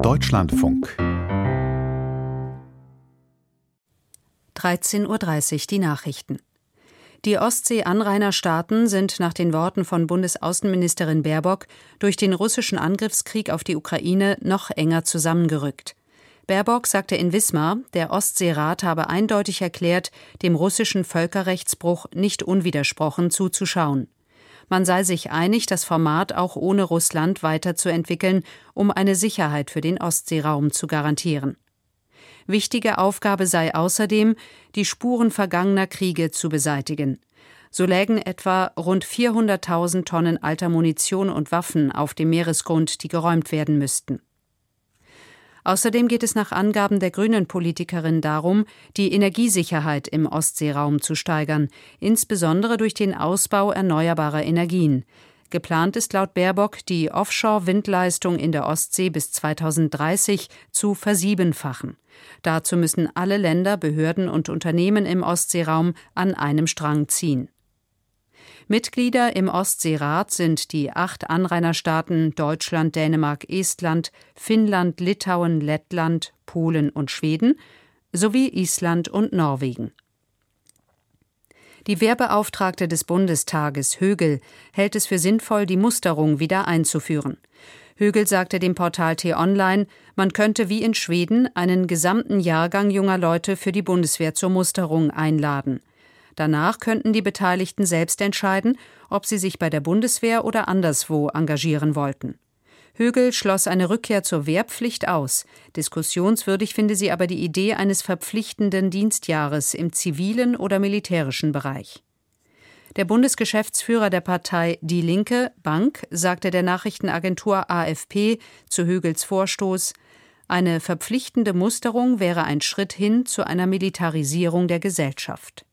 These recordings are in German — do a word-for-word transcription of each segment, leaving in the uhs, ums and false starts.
Deutschlandfunk. dreizehn Uhr dreißig die Nachrichten. Die Ostsee-Anrainerstaaten sind nach den Worten von Bundesaußenministerin Baerbock durch den russischen Angriffskrieg auf die Ukraine noch enger zusammengerückt. Baerbock sagte in Wismar, der Ostseerat habe eindeutig erklärt, dem russischen Völkerrechtsbruch nicht unwidersprochen zuzuschauen. Man sei sich einig, das Format auch ohne Russland weiterzuentwickeln, um eine Sicherheit für den Ostseeraum zu garantieren. Wichtige Aufgabe sei außerdem, die Spuren vergangener Kriege zu beseitigen. So lägen etwa rund vierhunderttausend Tonnen alter Munition und Waffen auf dem Meeresgrund, die geräumt werden müssten. Außerdem geht es nach Angaben der Grünen-Politikerin darum, die Energiesicherheit im Ostseeraum zu steigern, insbesondere durch den Ausbau erneuerbarer Energien. Geplant ist laut Baerbock, die Offshore-Windleistung in der Ostsee bis zweitausenddreißig zu versiebenfachen. Dazu müssen alle Länder, Behörden und Unternehmen im Ostseeraum an einem Strang ziehen. Mitglieder im Ostseerat sind die acht Anrainerstaaten Deutschland, Dänemark, Estland, Finnland, Litauen, Lettland, Polen und Schweden sowie Island und Norwegen. Die Wehrbeauftragte des Bundestages, Högel, hält es für sinnvoll, die Musterung wieder einzuführen. Högel sagte dem Portal T-Online, man könnte wie in Schweden einen gesamten Jahrgang junger Leute für die Bundeswehr zur Musterung einladen. Danach könnten die Beteiligten selbst entscheiden, ob sie sich bei der Bundeswehr oder anderswo engagieren wollten. Högel schloss eine Rückkehr zur Wehrpflicht aus. Diskussionswürdig finde sie aber die Idee eines verpflichtenden Dienstjahres im zivilen oder militärischen Bereich. Der Bundesgeschäftsführer der Partei Die Linke, Bank, sagte der Nachrichtenagentur A F P zu Högels Vorstoß, eine verpflichtende Musterung wäre ein Schritt hin zu einer Militarisierung der Gesellschaft.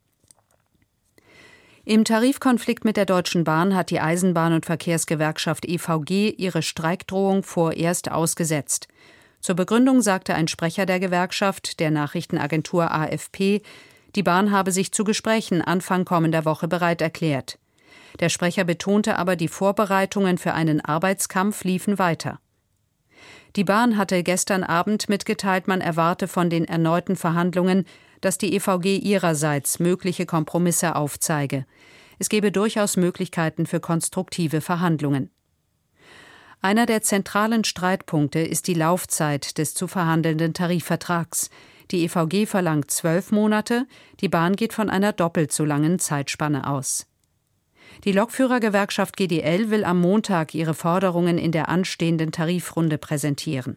Im Tarifkonflikt mit der Deutschen Bahn hat die Eisenbahn- und Verkehrsgewerkschaft E V G ihre Streikdrohung vorerst ausgesetzt. Zur Begründung sagte ein Sprecher der Gewerkschaft der Nachrichtenagentur A F P, die Bahn habe sich zu Gesprächen Anfang kommender Woche bereit erklärt. Der Sprecher betonte aber, die Vorbereitungen für einen Arbeitskampf liefen weiter. Die Bahn hatte gestern Abend mitgeteilt, man erwarte von den erneuten Verhandlungen, dass die E V G ihrerseits mögliche Kompromisse aufzeige. Es gebe durchaus Möglichkeiten für konstruktive Verhandlungen. Einer der zentralen Streitpunkte ist die Laufzeit des zu verhandelnden Tarifvertrags. Die E V G verlangt zwölf Monate, die Bahn geht von einer doppelt so langen Zeitspanne aus. Die Lokführergewerkschaft G D L will am Montag ihre Forderungen in der anstehenden Tarifrunde präsentieren.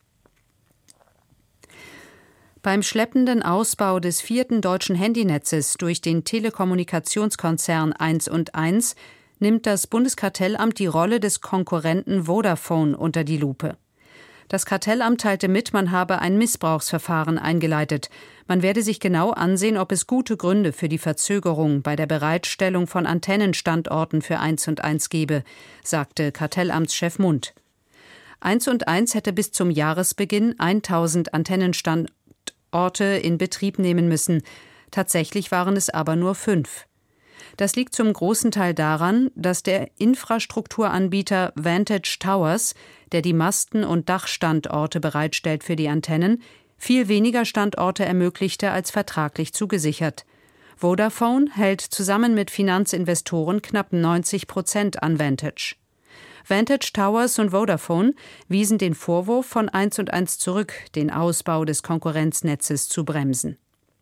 Beim schleppenden Ausbau des vierten deutschen Handynetzes durch den Telekommunikationskonzern eins und eins nimmt das Bundeskartellamt die Rolle des Konkurrenten Vodafone unter die Lupe. Das Kartellamt teilte mit, man habe ein Missbrauchsverfahren eingeleitet. Man werde sich genau ansehen, ob es gute Gründe für die Verzögerung bei der Bereitstellung von Antennenstandorten für eins und eins gebe, sagte Kartellamtschef Mundt. eins und eins hätte bis zum Jahresbeginn tausend Antennenstandorte in Betrieb nehmen müssen. Tatsächlich waren es aber nur fünf. Das liegt zum großen Teil daran, dass der Infrastrukturanbieter Vantage Towers, der die Masten- und Dachstandorte bereitstellt für die Antennen, viel weniger Standorte ermöglichte als vertraglich zugesichert. Vodafone hält zusammen mit Finanzinvestoren knapp neunzig Prozent an Vantage. Vantage Towers und Vodafone wiesen den Vorwurf von eins und eins zurück, den Ausbau des Konkurrenznetzes zu bremsen.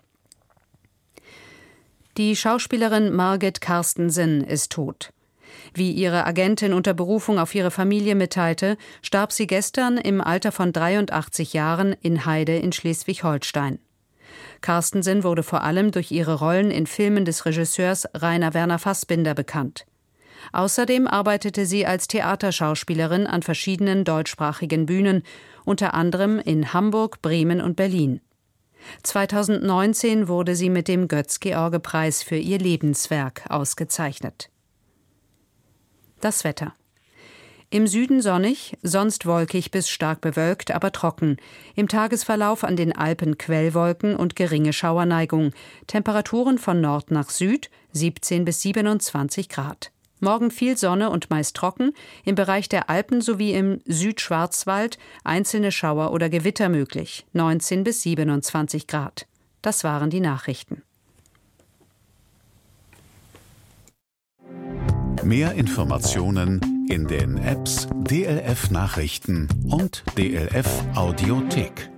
Die Schauspielerin Margit Carstensen ist tot. Wie ihre Agentin unter Berufung auf ihre Familie mitteilte, starb sie gestern im Alter von dreiundachtzig Jahren in Heide in Schleswig-Holstein. Carstensen wurde vor allem durch ihre Rollen in Filmen des Regisseurs Rainer Werner Fassbinder bekannt. Außerdem arbeitete sie als Theaterschauspielerin an verschiedenen deutschsprachigen Bühnen, unter anderem in Hamburg, Bremen und Berlin. zweitausendneunzehn wurde sie mit dem Götz-George-Preis für ihr Lebenswerk ausgezeichnet. Das Wetter. Im Süden sonnig, sonst wolkig bis stark bewölkt, aber trocken. Im Tagesverlauf an den Alpen Quellwolken und geringe Schauerneigung. Temperaturen von Nord nach Süd, siebzehn bis siebenundzwanzig Grad. Morgen viel Sonne und meist trocken, im Bereich der Alpen sowie im Südschwarzwald einzelne Schauer oder Gewitter möglich, neunzehn bis siebenundzwanzig Grad. Das waren die Nachrichten. Mehr Informationen in den Apps D L F Nachrichten und D L F Audiothek.